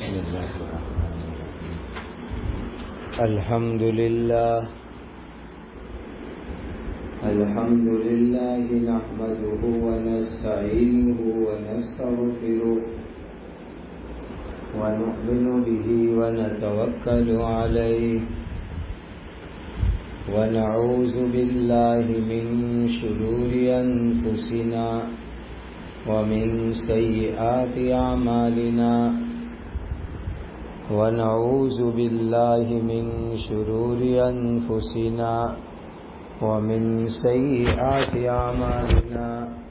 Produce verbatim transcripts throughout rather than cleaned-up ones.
بسم اللہ الرحمن الرحیم الحمد للہ الحمد للہ نحمده ونستعینه ونستغفره ونؤمن به ونتوکل علیہ ونعوذ باللہ من شرور انفسنا ومن سیئات اعمالنا ونعوذ باللہ من شرور انفسنا ومن سیئات اعمالنا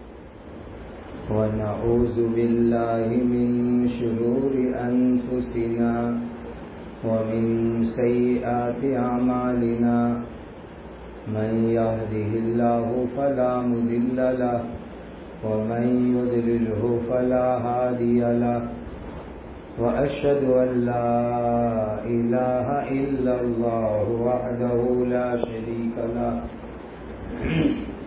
ونعوذ باللہ من شرور انفسنا ومن سیئات اعمالنا من يهده الله فلا مضل له ومن يضلله فلا هادي له وأشهد أن لا إله إلا الله وحده لا شريك له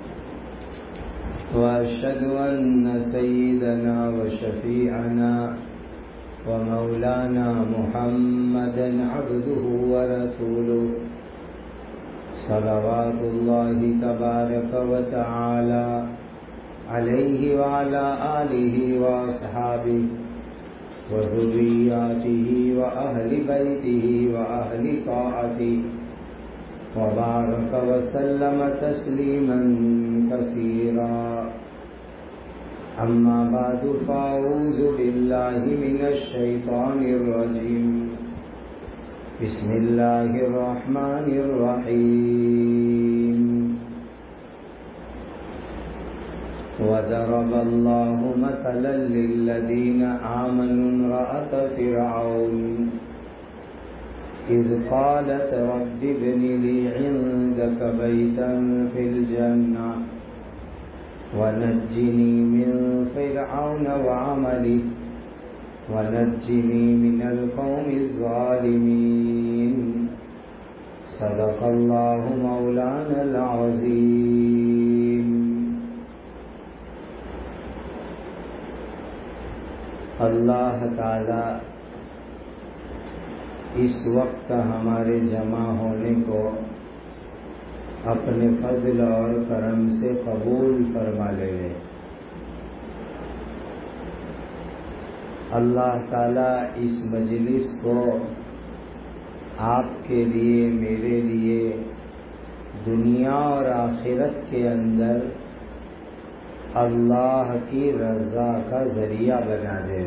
وأشهد أن سيدنا وشفيعنا ومولانا محمدا عبده ورسوله صلوات الله تبارك وتعالى عليه وعلى آله وأصحابه وذرياته وأهل بيته وأهل طاعته وبارك وسلم تسليما كثيرا أما بعد فأعوذ بالله من الشيطان الرجيم بسم الله الرحمن الرحيم وضرب الله مثلا للذين آمنوا امرأة فرعون إذ قالت رب ابن لي عندك بيتا في الجنة ونجني من فرعون وعمله ونجني من القوم الظالمين صدق الله مولانا العظيم. اللہ تعالی اس وقت ہمارے جمع ہونے کو اپنے فضل اور کرم سے قبول فرما لے. اللہ تعالی اس مجلس کو آپ کے لیے میرے لیے دنیا اور آخرت کے اندر اللہ کی رضا کا ذریعہ بنا دے.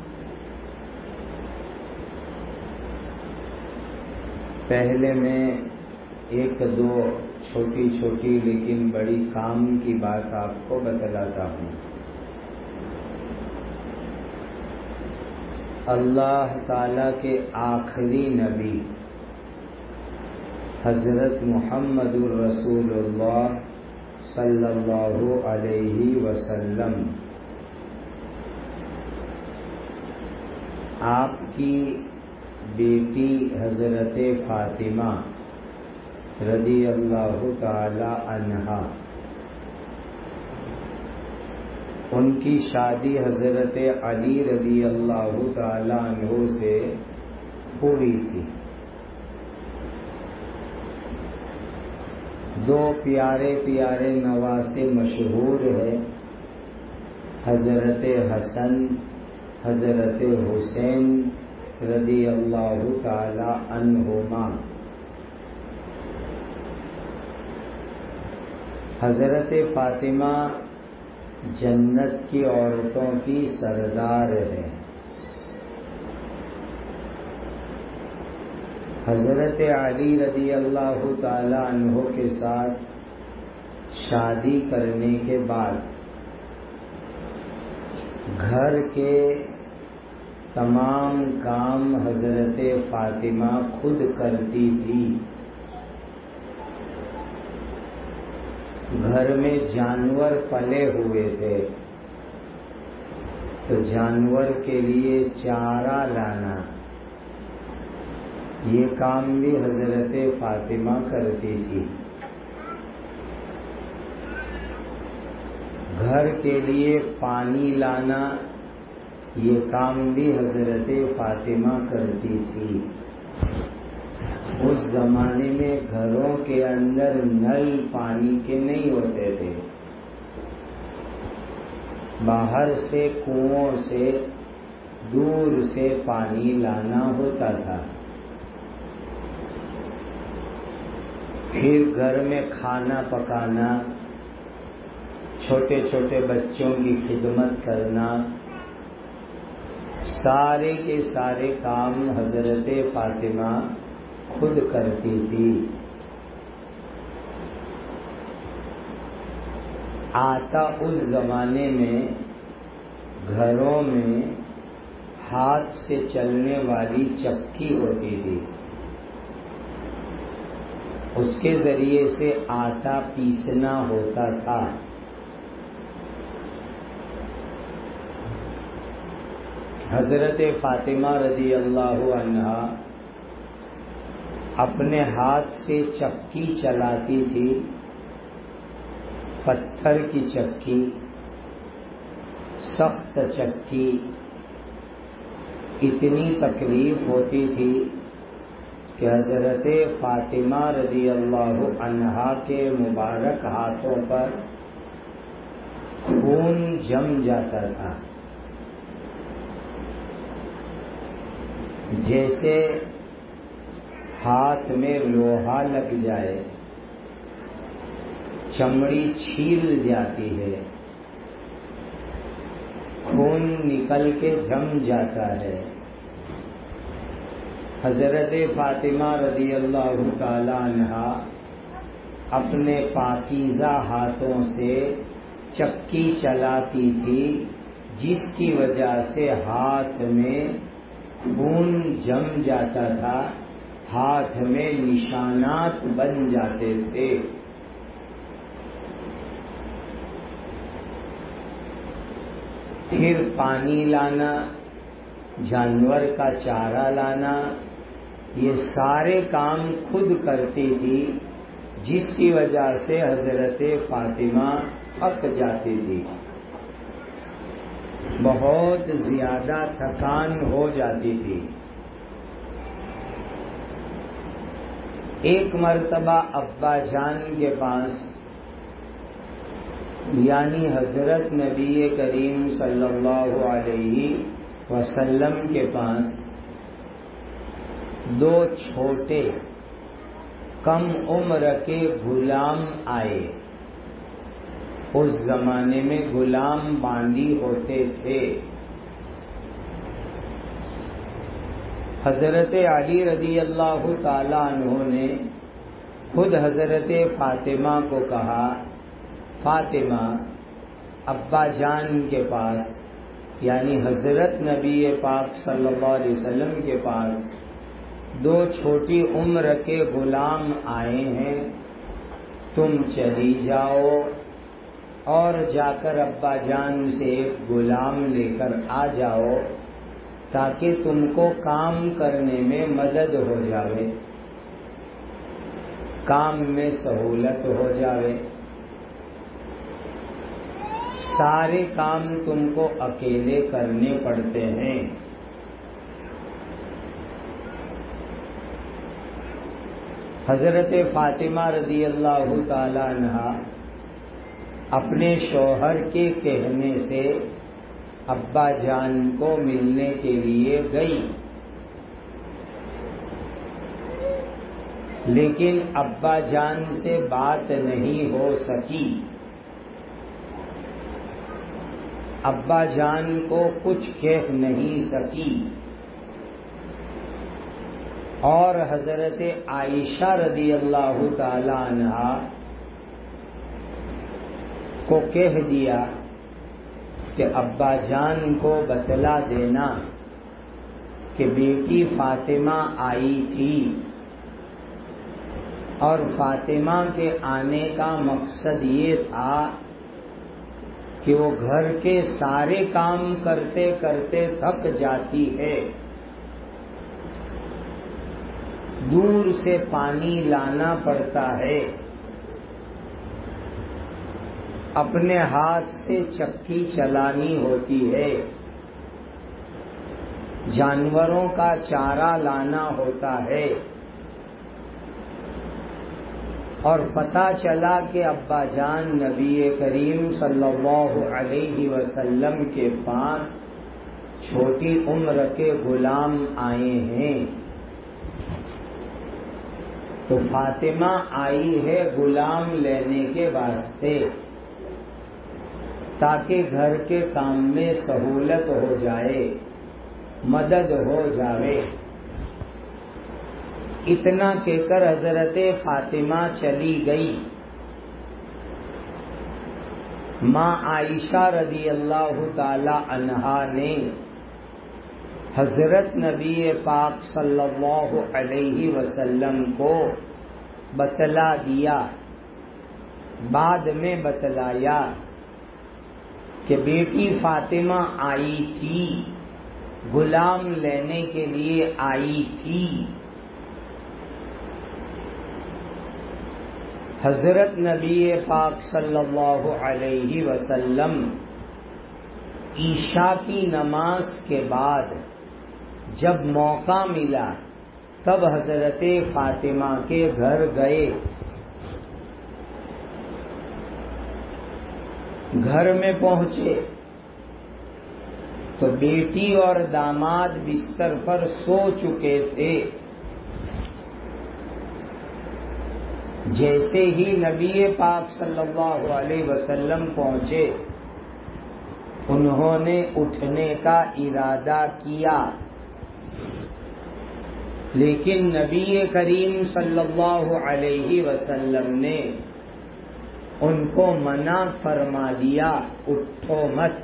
پہلے میں ایک دو چھوٹی چھوٹی لیکن بڑی کام کی بات آپ کو بتلاتا ہوں. اللہ تعالی کے آخری نبی حضرت محمد الرسول اللہ صلی اللہ علیہ وسلم آپ کی بیٹی حضرت فاطمہ رضی اللہ تعالی عنہا، ان کی شادی حضرت علی رضی اللہ تعالی عنہ سے ہوئی تھی. دو پیارے پیارے نواسے مشہور ہے، حضرت حسن حضرت حسین رضی اللہ تعالی عنہما. حضرت فاطمہ جنت کی عورتوں کی سردار ہے. حضرت علی رضی اللہ تعالی عنہ کے ساتھ شادی کرنے کے بعد گھر کے تمام کام حضرت فاطمہ خود کرتی تھی. گھر میں جانور پلے ہوئے تھے تو جانور کے لیے چارہ لانا یہ کام بھی حضرت فاطمہ کرتی تھی. گھر کے لیے پانی لانا یہ کام بھی حضرت فاطمہ کرتی تھی۔ اس زمانے میں گھروں کے اندر نل پانی کے نہیں ہوتے تھے، باہر سے کنووں سے دور سے پانی لانا ہوتا تھا۔ پھر گھر میں کھانا پکانا، چھوٹے چھوٹے بچوں کی خدمت کرنا، سارے کے سارے کام حضرت فاطمہ خود کرتی تھی۔ آٹا اس زمانے میں گھروں میں ہاتھ سے چلنے والی چکی ہوتی تھی، اس کے ذریعے سے آٹا پیسنا ہوتا تھا۔ حضرت فاطمہ رضی اللہ عنہا اپنے ہاتھ سے چکی چلاتی تھی، پتھر کی چکی، سخت چکی، اتنی تکلیف ہوتی تھی کہ حضرت فاطمہ رضی اللہ عنہا کے مبارک ہاتھوں پر خون جم جاتا تھا، جیسے ہاتھ میں لوہا لگ جائے، چمڑی چھیل جاتی ہے، خون نکل کے جم جاتا ہے۔ حضرت فاطمہ رضی اللہ تعالی عنہا اپنے پاکیزہ ہاتھوں سے چکی چلاتی تھی، جس کی وجہ سے ہاتھ میں خون جم جاتا تھا، ہاتھ میں نشانات بن جاتے تھے۔ پھر پانی لانا، جانور کا چارہ لانا، یہ سارے کام خود کرتی تھی، جس کی وجہ سے حضرت فاطمہ تھک جاتی تھی، بہت زیادہ تھکان ہو جاتی تھی۔ ایک مرتبہ ابا جان کے پاس، یعنی حضرت نبی کریم صلی اللہ علیہ وسلم کے پاس دو چھوٹے کم عمر کے غلام آئے۔ اس زمانے میں غلام باندی ہوتے تھے۔ حضرت علی رضی اللہ تعالی عنہ نے خود حضرت فاطمہ کو کہا، فاطمہ ابا جان کے پاس، یعنی حضرت نبی پاک صلی اللہ علیہ وسلم کے پاس دو چھوٹی عمر کے غلام آئے ہیں، تم چلی جاؤ اور جا کر ابا جان سے ایک غلام لے کر آ جاؤ، تاکہ تم کو کام کرنے میں مدد ہو جاوے، کام میں سہولت ہو جاوے۔ سارے کام تم کو اکیلے کرنے پڑتے ہیں۔ حضرت فاطمہ رضی اللہ تعالی عنہا اپنے شوہر کے کہنے سے ابا جان کو ملنے کے لیے گئی، لیکن ابا جان سے بات نہیں ہو سکی۔ ابا جان کو کچھ کہہ نہیں سکی، اور حضرت عائشہ رضی اللہ تعالی عنہا کو کہہ دیا کہ ابا جان کو بتلا دینا کہ بیٹی فاطمہ آئی تھی، اور فاطمہ کے آنے کا مقصد یہ تھا کہ وہ گھر کے سارے کام کرتے کرتے تھک جاتی ہے، دور سے پانی لانا پڑتا ہے، اپنے ہاتھ سے چکی چلانی ہوتی ہے، جانوروں کا چارہ لانا ہوتا ہے، اور پتہ چلا کہ ابا جان نبی کریم صلی اللہ علیہ وسلم کے پاس چھوٹی عمر کے غلام آئے ہیں، تو فاطمہ آئی ہے غلام لینے کے واسطے تاکہ گھر کے کام میں سہولت ہو جائے، مدد ہو جائے۔ اتنا کہہ کر حضرت فاطمہ چلی گئی۔ ماں عائشہ رضی اللہ تعالی عنہا نے حضرت نبی پاک صلی اللہ علیہ وسلم کو بتلا دیا، بعد میں بتلایا کہ بیٹی فاطمہ آئی تھی، غلام لینے کے لیے آئی تھی۔ حضرت نبی پاک صلی اللہ علیہ وسلم عشاء کی نماز کے بعد جب موقع ملا تب حضرت فاطمہ کے گھر گئے۔ گھر میں پہنچے تو بیٹی اور داماد بستر پر سو چکے تھے۔ جیسے ہی نبی پاک صلی اللہ علیہ وسلم پہنچے، انہوں نے اٹھنے کا ارادہ کیا، لیکن نبی کریم صلی اللہ علیہ وسلم نے ان کو منع فرما دیا، اٹھو مت۔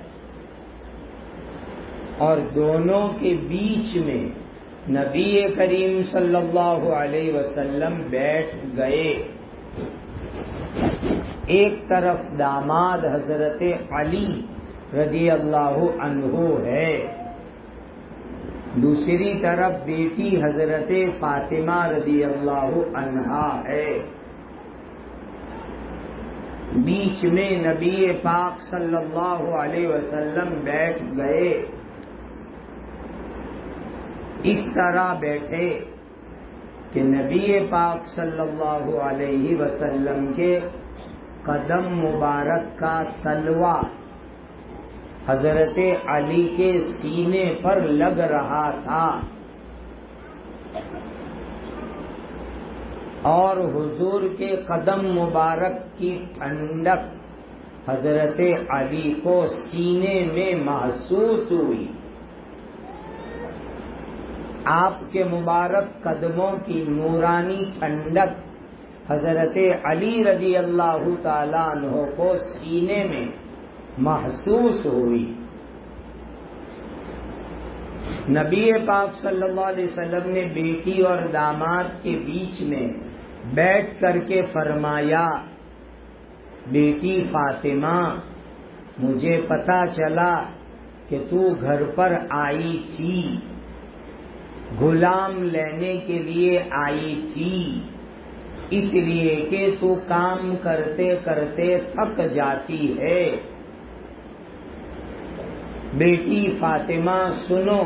اور دونوں کے بیچ میں نبی کریم صلی اللہ علیہ وسلم بیٹھ گئے۔ ایک طرف داماد حضرت علی رضی اللہ عنہ ہے، دوسری طرف بیٹی حضرت فاطمہ رضی اللہ عنہا ہے، بیچ میں نبی پاک صلی اللہ علیہ وسلم بیٹھ گئے۔ اس طرح بیٹھے کہ نبی پاک صلی اللہ علیہ وسلم کے قدم مبارک کا تلوا حضرت علی کے سینے پر لگ رہا تھا، اور حضور کے قدم مبارک کی ٹھنڈک حضرت علی کو سینے میں محسوس ہوئی۔ آپ کے مبارک قدموں کی نورانی ٹھنڈک حضرت علی رضی اللہ تعالی عنہ کو سینے میں محسوس ہوئی۔ نبی پاک صلی اللہ علیہ وسلم نے بیٹی اور داماد کے بیچ میں بیٹھ کر کے فرمایا، بیٹی فاطمہ، مجھے پتا چلا کہ تو گھر پر آئی تھی، غلام لینے کے لیے آئی تھی، اس لیے کہ تو کام کرتے کرتے تھک جاتی ہے۔ بیٹی فاطمہ سنو،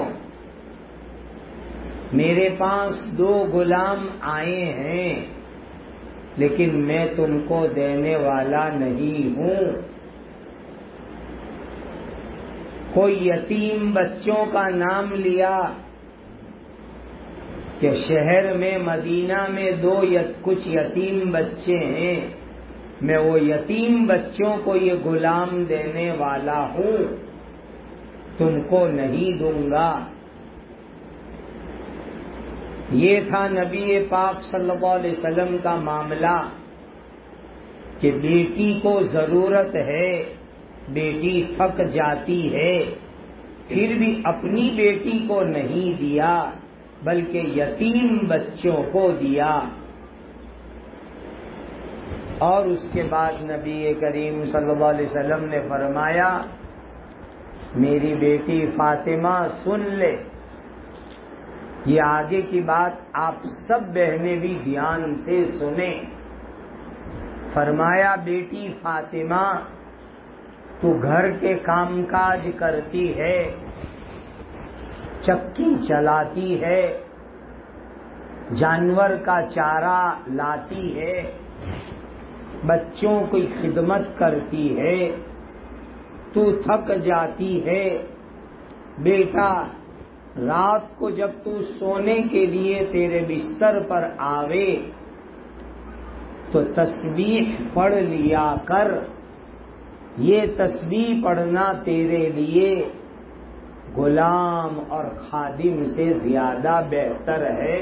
میرے پاس دو غلام آئے ہیں، لیکن میں تم کو دینے والا نہیں ہوں۔ کوئی یتیم بچوں کا نام لیا کہ شہر میں مدینہ میں دو یت کچھ یتیم بچے ہیں، میں وہ یتیم بچوں کو یہ غلام دینے والا ہوں، تم کو نہیں دوں گا۔ یہ تھا نبی پاک صلی اللہ علیہ وسلم کا معاملہ کہ بیٹی کو ضرورت ہے، بیٹی تھک جاتی ہے، پھر بھی اپنی بیٹی کو نہیں دیا بلکہ یتیم بچوں کو دیا۔ اور اس کے بعد نبی کریم صلی اللہ علیہ وسلم نے فرمایا، میری بیٹی فاطمہ سن لے، یہ آگے کی بات آپ سب بہنیں بھی دھیان سے سنیں۔ فرمایا، بیٹی فاطمہ، تو گھر کے کام کاج کرتی ہے، چکی چلاتی ہے، جانور کا چارہ لاتی ہے، بچوں کی خدمت کرتی ہے، تو تھک جاتی ہے، بیٹا رات کو جب تو سونے کے لیے تیرے بستر پر آوے تو تسبیح پڑھ لیا کر، یہ تسبیح پڑھنا تیرے لیے غلام اور خادم سے زیادہ بہتر ہے۔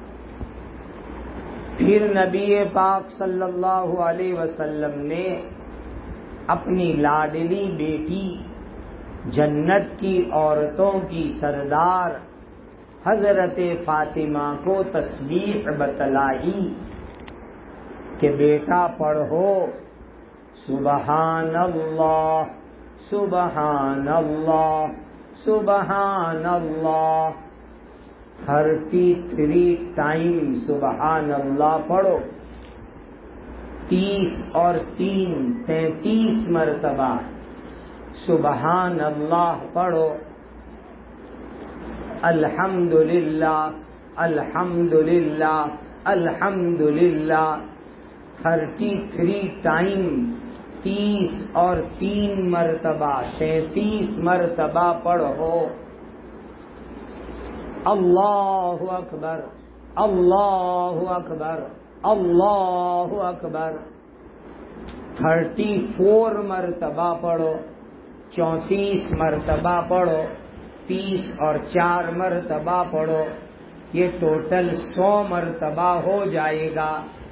پھر نبی پاک صلی اللہ علیہ وسلم نے اپنی لاڈلی بیٹی جنت کی عورتوں کی سردار حضرت فاطمہ کو تسبیح بتلائی کہ بیٹا پڑھو سبحان اللہ سبحان اللہ سبحان اللہ، تھرٹی تھری ٹائم سبحان اللہ پڑھو، تیس اور تین تینتیس مرتبہ سبحان اللہ پڑھو، الحمدللہ الحمدللہ الحمدللہ، تھرٹی تھری ٹائم تیس اور تین مرتبہ تینتیس مرتبہ پڑھو، اللہ اکبر اللہ اکبر اللہ اکبر، تھرٹی فور مرتبہ پڑھو، چونتیس مرتبہ پڑھو، تیس اور چار مرتبہ پڑھو، یہ ٹوٹل سو مرتبہ ہو جائے گا۔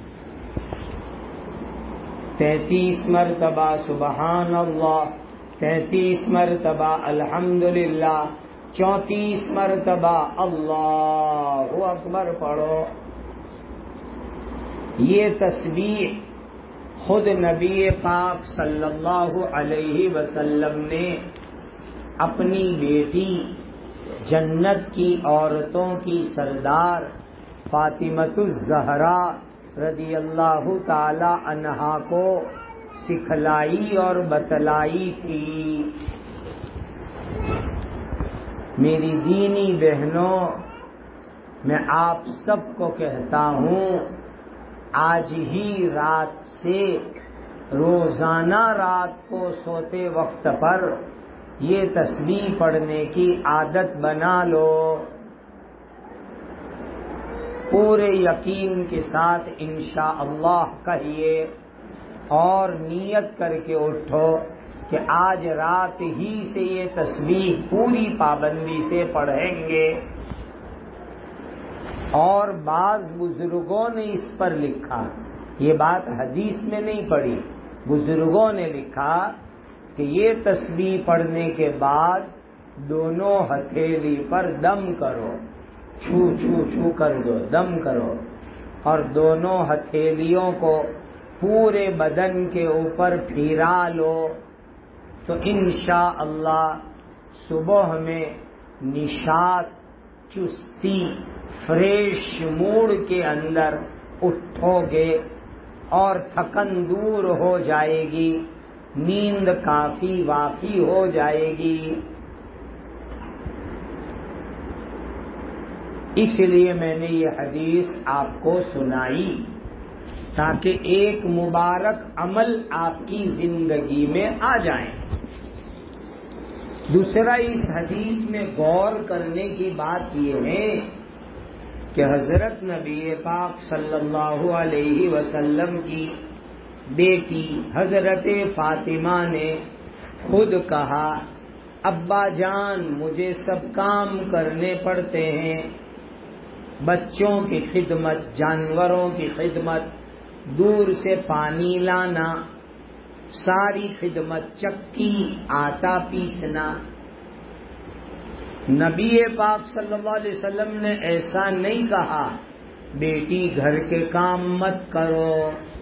تینتیس مرتبہ سبحان اللہ، تینتیس مرتبہ الحمدللہ، چونتیس مرتبہ اللہ اکبر پڑھو۔ یہ تسبیح خود نبی پاک صلی اللہ علیہ وسلم نے اپنی بیٹی جنت کی عورتوں کی سردار فاطمۃ الزہرا رضی اللہ تعالی عنہا کو سکھلائی اور بتلائی تھی۔ میری دینی بہنوں، میں آپ سب کو کہتا ہوں، آج ہی رات سے روزانہ رات کو سوتے وقت پر یہ تسبیح پڑھنے کی عادت بنا لو۔ پورے یقین کے ساتھ انشاءاللہ کہیے اور نیت کر کے اٹھو کہ آج رات ہی سے یہ تسبیح پوری پابندی سے پڑھیں گے۔ اور بعض بزرگوں نے اس پر لکھا، یہ بات حدیث میں نہیں پڑھی، بزرگوں نے لکھا کہ یہ تسبیح پڑھنے کے بعد دونوں ہتھیلی پر دم کرو، چھو چھو چھو کر دو، دم کرو، اور دونوں ہتھیلیوں کو پورے بدن کے اوپر پھیرا لو، تو انشاءاللہ صبح میں نشاط، چستی، فریش موڈ کے اندر اٹھو گے اور تھکن دور ہو جائے گی، نیند کافی واقعی ہو جائے گی۔ اس لیے میں نے یہ حدیث آپ کو سنائی تاکہ ایک مبارک عمل آپ کی زندگی میں آ جائے۔ دوسرا اس حدیث میں غور کرنے کی بات یہ ہے کہ حضرت نبی پاک صلی اللہ علیہ وسلم کی بیٹی حضرت فاطمہ نے خود کہا، ابا جان مجھے سب کام کرنے پڑتے ہیں، بچوں کی خدمت، جانوروں کی خدمت، دور سے پانی لانا، ساری خدمت، چکی، آٹا پیسنا۔ نبی پاک صلی اللہ علیہ وسلم نے ایسا نہیں کہا بیٹی گھر کے کام مت کرو۔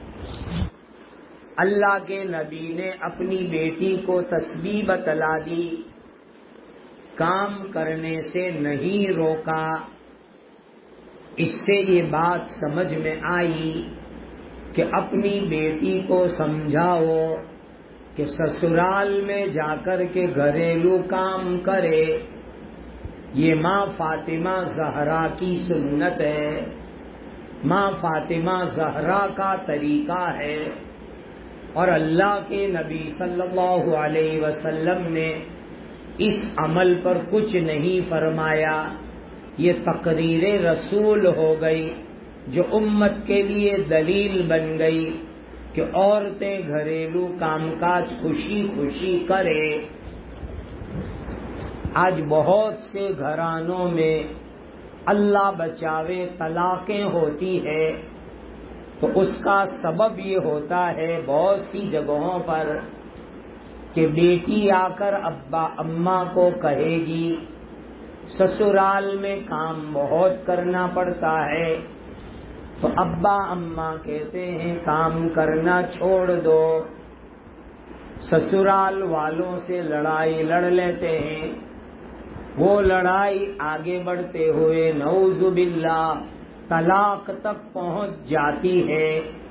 اللہ کے نبی نے اپنی بیٹی کو تسبیح بتلا دی، کام کرنے سے نہیں روکا۔ اس سے یہ بات سمجھ میں آئی کہ اپنی بیٹی کو سمجھاؤ کہ سسرال میں جا کر کے گھریلو کام کرے، یہ ماں فاطمہ زہرا کی سنت ہے، ماں فاطمہ زہرا کا طریقہ ہے، اور اللہ کے نبی صلی اللہ علیہ وسلم نے اس عمل پر کچھ نہیں فرمایا، یہ تقریر رسول ہو گئی جو امت کے لیے دلیل بن گئی کہ عورتیں گھریلو کام کاج خوشی خوشی کرے۔ آج بہت سے گھرانوں میں اللہ بچاوے طلاقیں ہوتی ہے، تو اس کا سبب یہ ہوتا ہے بہت سی جگہوں پر کہ بیٹی آ کر ابا اماں کو کہے گی سسرال میں کام بہت کرنا پڑتا ہے، تو ابا اماں کہتے ہیں کام کرنا چھوڑ دو، سسرال والوں سے لڑائی لڑ لیتے ہیں، وہ لڑائی آگے بڑھتے ہوئے نعوذ باللہ طلاق تک پہنچ جاتی ہے۔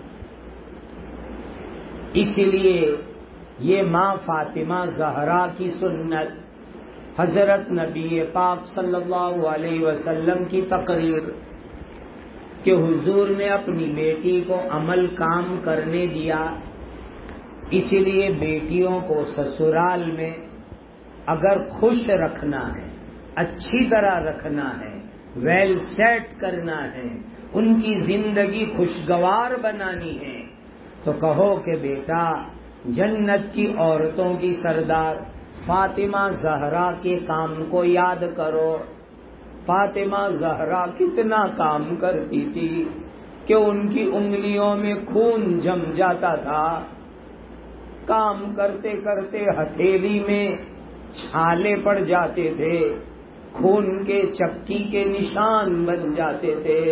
اس لیے یہ ماں فاطمہ زہرا کی سنت، حضرت نبی پاک صلی اللہ علیہ وسلم کی تقریر کہ حضور نے اپنی بیٹی کو عمل کام کرنے دیا، اس لیے بیٹیوں کو سسرال میں اگر خوش رکھنا ہے، اچھی طرح رکھنا ہے، ویل سیٹ کرنا ہے، ان کی زندگی خوشگوار بنانی ہے، تو کہو کہ بیٹا جنت کی عورتوں کی سردار فاطمہ زہرا کے کام کو یاد کرو۔ فاطمہ زہرا کتنا کام کرتی تھی کہ ان کی انگلیوں میں خون جم جاتا تھا، کام کرتے کرتے ہتھیلی میں چھالے پڑ جاتے تھے، خون کے چکی کے نشان بن جاتے تھے۔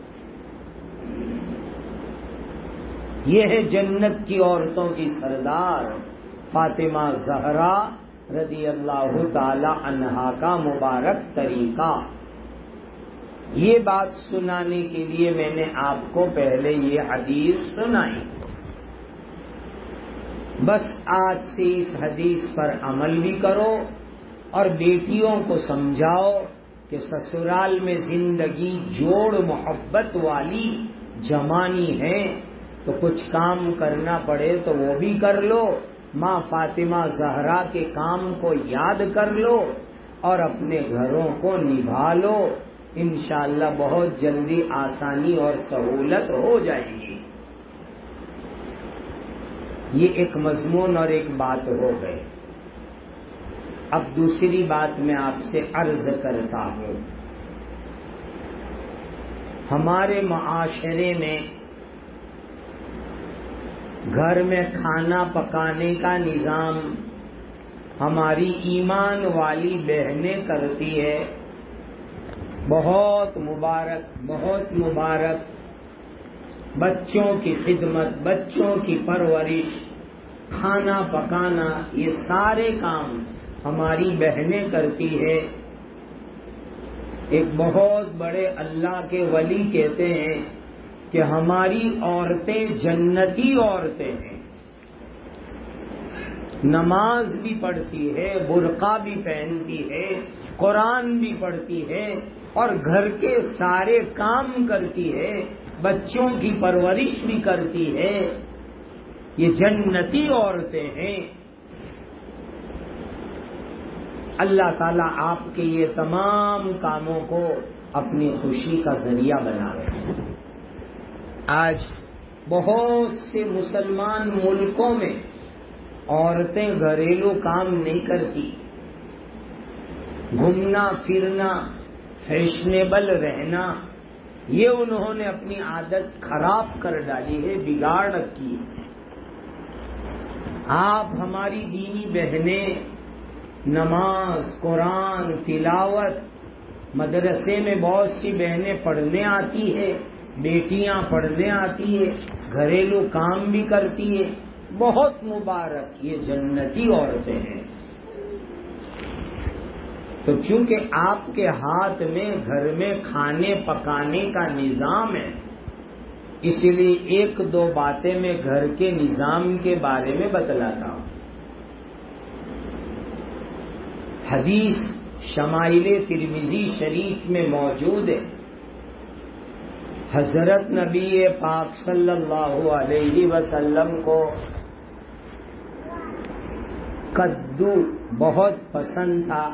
یہ ہے جنت کی عورتوں کی سردار فاطمہ زہرا رضی اللہ تعالی عنہا کا مبارک طریقہ۔ یہ بات سنانے کے لیے میں نے آپ کو پہلے یہ حدیث سنائی، بس آج سے اس حدیث پر عمل بھی کرو اور بیٹیوں کو سمجھاؤ کہ سسرال میں زندگی جوڑ محبت والی جمانی ہے، تو کچھ کام کرنا پڑے تو وہ بھی کر لو، ماں فاطمہ زہرا کے کام کو یاد کر لو اور اپنے گھروں کو نبھا لو، انشاءاللہ بہت جلدی آسانی اور سہولت ہو جائے گی۔ یہ ایک مضمون اور ایک بات ہو گئے۔ اب دوسری بات میں آپ سے عرض کرتا ہوں، ہمارے معاشرے میں گھر میں کھانا پکانے کا نظام ہماری ایمان والی بہنیں کرتی ہے، بہت مبارک بہت مبارک۔ بچوں کی خدمت، بچوں کی پرورش، کھانا پکانا، یہ سارے کام ہماری بہنیں کرتی ہے۔ ایک بہت بڑے اللہ کے ولی کہتے ہیں کہ ہماری عورتیں جنتی عورتیں ہیں، نماز بھی پڑھتی ہے، برقع بھی پہنتی ہے، قرآن بھی پڑھتی ہے اور گھر کے سارے کام کرتی ہے، بچوں کی پرورش بھی کرتی ہے، یہ جنتی عورتیں ہیں۔ اللہ تعالیٰ آپ کے یہ تمام کاموں کو اپنی خوشی کا ذریعہ بنائے۔ آج بہت سے مسلمان ملکوں میں عورتیں گھریلو کام نہیں کرتی، گھومنا پھرنا، فیشنیبل رہنا، یہ انہوں نے اپنی عادت خراب کر ڈالی ہے، بگاڑ رکھی ہے۔ آپ ہماری دینی بہنیں نماز، قرآن، تلاوت، مدرسے میں بہت سی بہنیں پڑھنے آتی ہے، بیٹیاں پڑھنے آتی ہے، گھریلو کام بھی کرتی ہے، بہت مبارک، یہ جنتی عورتیں ہیں۔ تو چونکہ آپ کے ہاتھ میں گھر میں کھانے پکانے کا نظام ہے، اس لیے ایک دو باتیں میں گھر کے نظام کے بارے میں بتلاتا ہوں۔ حدیث شمائل ترمذی شریف میں موجود ہے، حضرت نبی پاک صلی اللہ علیہ وسلم کو کدو بہت پسند تھا۔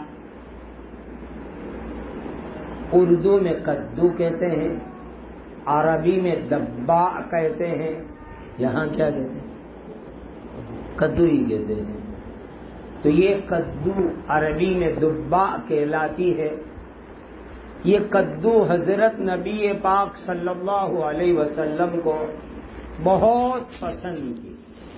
اردو میں کدو کہتے ہیں، عربی میں دبا کہتے ہیں، یہاں کیا کہتے ہیں؟ کدو ہی کہتے ہیں۔ تو یہ کدو عربی میں دبا کہلاتی ہے۔ یہ کدو حضرت نبی پاک صلی اللہ علیہ وسلم کو بہت پسند تھی۔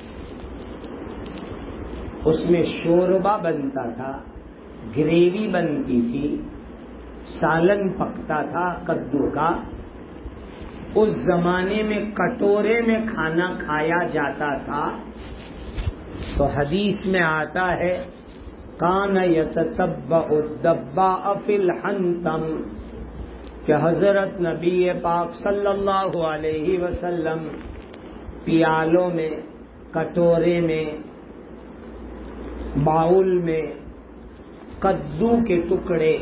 اس میں شوربہ بنتا تھا، گریوی بنتی تھی، سالن پکتا تھا کدو کا۔ اس زمانے میں کٹورے میں کھانا کھایا جاتا تھا۔ تو حدیث میں آتا ہے کان یتتبع الدباء فی الحنتم، کہ حضرت نبی پاک صلی اللہ علیہ وسلم پیالوں میں، کٹورے میں، باؤل میں کدو کے ٹکڑے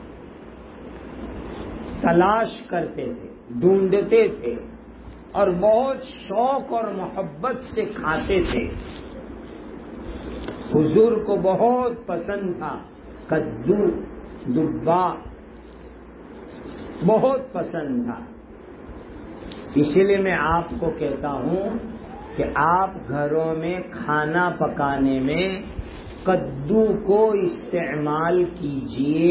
تلاش کرتے تھے، ڈھونڈتے تھے، اور بہت شوق اور محبت سے کھاتے تھے۔ حضور کو بہت پسند تھا کدو، دبا بہت پسند تھا۔ اسی لیے میں آپ کو کہتا ہوں کہ آپ گھروں میں کھانا پکانے میں کدو کو استعمال کیجئے۔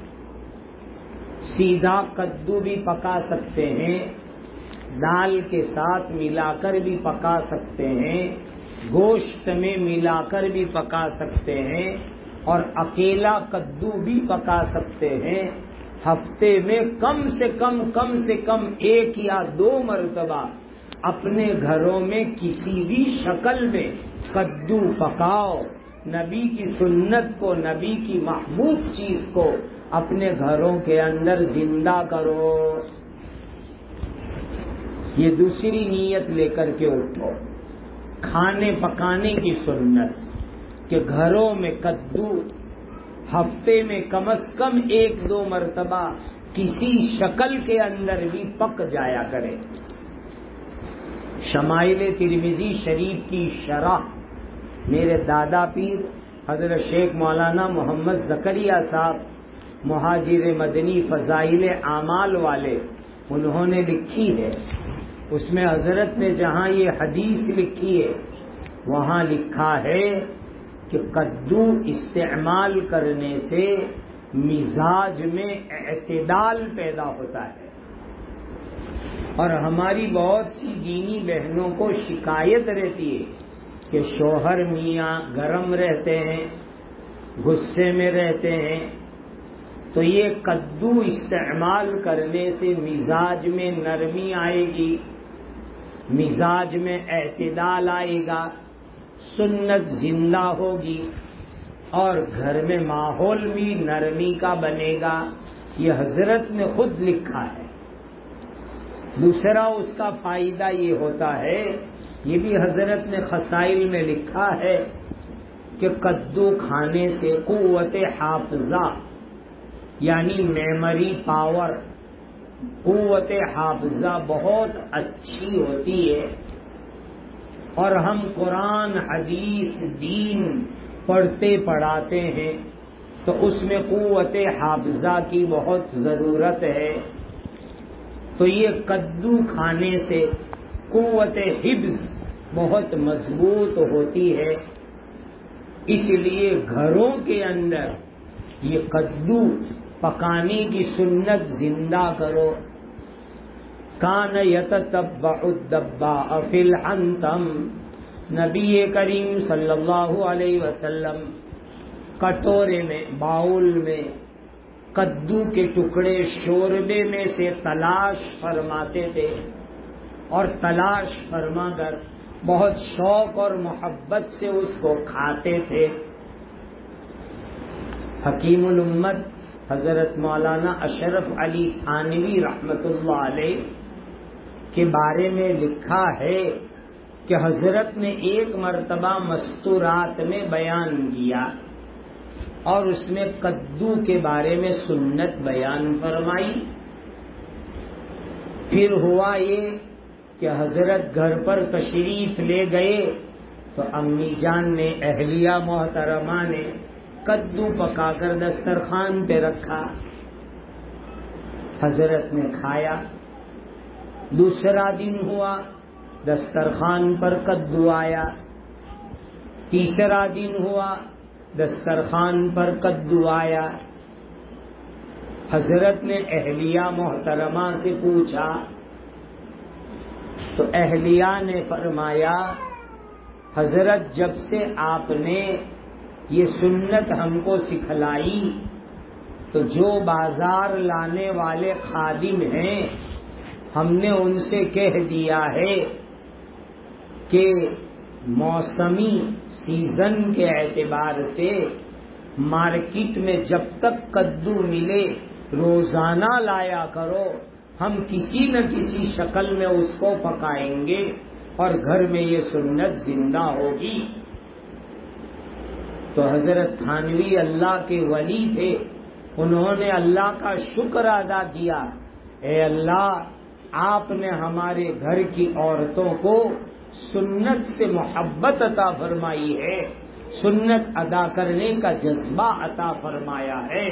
سیدھا کدو بھی پکا سکتے ہیں، دال کے ساتھ ملا کر بھی پکا سکتے ہیں، گوشت میں ملا کر بھی پکا سکتے ہیں، اور اکیلا کدو بھی پکا سکتے ہیں۔ ہفتے میں کم سے کم کم سے کم ایک یا دو مرتبہ اپنے گھروں میں کسی بھی شکل میں کدو پکاؤ۔ نبی کی سنت کو، نبی کی محبوب چیز کو اپنے گھروں کے اندر زندہ کرو۔ یہ دوسری نیت لے کر کے اٹھو۔ کھانے پکانے کی سنت کہ گھروں میں کدو ہفتے میں کم از کم ایک دو مرتبہ کسی شکل کے اندر بھی پک جایا کرے۔ شمائل ترمذی شریف کی شرح میرے دادا پیر حضرت شیخ مولانا محمد زکریا صاحب مہاجر مدنی فضائل اعمال والے انہوں نے لکھی ہے۔ اس میں حضرت نے جہاں یہ حدیث لکھی ہے وہاں لکھا ہے کہ کدو استعمال کرنے سے مزاج میں اعتدال پیدا ہوتا ہے۔ اور ہماری بہت سی دینی بہنوں کو شکایت رہتی ہے کہ شوہر میاں گرم رہتے ہیں، غصے میں رہتے ہیں، تو یہ کدو استعمال کرنے سے مزاج میں نرمی آئے گی، مزاج میں اعتدال آئے گا، سنت زندہ ہوگی، اور گھر میں ماحول بھی نرمی کا بنے گا۔ یہ حضرت نے خود لکھا ہے۔ دوسرا اس کا فائدہ یہ ہوتا ہے، یہ بھی حضرت نے خصائل میں لکھا ہے کہ کدو کھانے سے قوت حافظہ یعنی میموری پاور، قوت حافظہ بہت اچھی ہوتی ہے۔ اور ہم قرآن حدیث دین پڑھتے پڑھاتے ہیں تو اس میں قوت حافظہ کی بہت ضرورت ہے۔ تو یہ کدو کھانے سے قوت حفظ بہت مضبوط ہوتی ہے۔ اس لیے گھروں کے اندر یہ کدو پکانے کی سنت زندہ کرو۔ کان یتتبع الدباء فی الحنتم، نبی کریم صلی اللہ علیہ وسلم کٹورے میں، باؤل میں کدو کے ٹکڑے شوربے میں سے تلاش فرماتے تھے، اور تلاش فرما کر بہت شوق اور محبت سے اس کو کھاتے تھے۔ حکیم الامت حضرت مولانا اشرف علی تھانوی رحمت اللہ علیہ کے بارے میں لکھا ہے کہ حضرت نے ایک مرتبہ مستورات میں بیان کیا اور اس میں کدو کے بارے میں سنت بیان فرمائی۔ پھر ہوا یہ کہ حضرت گھر پر تشریف لے گئے تو امی جان نے، اہلیہ محترمہ نے کدو پکا کر دسترخوان پہ رکھا، حضرت نے کھایا۔ دوسرا دن ہوا، دسترخوان پر کدو آیا۔ تیسرا دن ہوا، دسترخوان پر کدو آیا۔ حضرت نے اہلیہ محترمہ سے پوچھا تو اہلیہ نے فرمایا، حضرت جب سے آپ نے یہ سنت ہم کو سکھلائی تو جو بازار لانے والے خادم ہیں ہم نے ان سے کہہ دیا ہے کہ موسمی سیزن کے اعتبار سے مارکیٹ میں جب تک کدو ملے روزانہ لایا کرو، ہم کسی نہ کسی شکل میں اس کو پکائیں گے اور گھر میں یہ سنت زندہ ہوگی۔ تو حضرت تھانوی اللہ کے ولی تھے، انہوں نے اللہ کا شکر ادا کیا، اے اللہ آپ نے ہمارے گھر کی عورتوں کو سنت سے محبت عطا فرمائی ہے، سنت ادا کرنے کا جذبہ عطا فرمایا ہے۔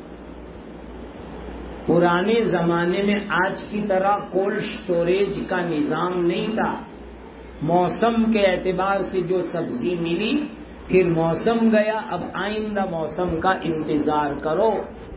پرانے زمانے میں آج کی طرح کولڈ سٹوریج کا نظام نہیں تھا، موسم کے اعتبار سے جو سبزی ملی پھر موسم گیا، اب آئندہ موسم کا انتظار کرو۔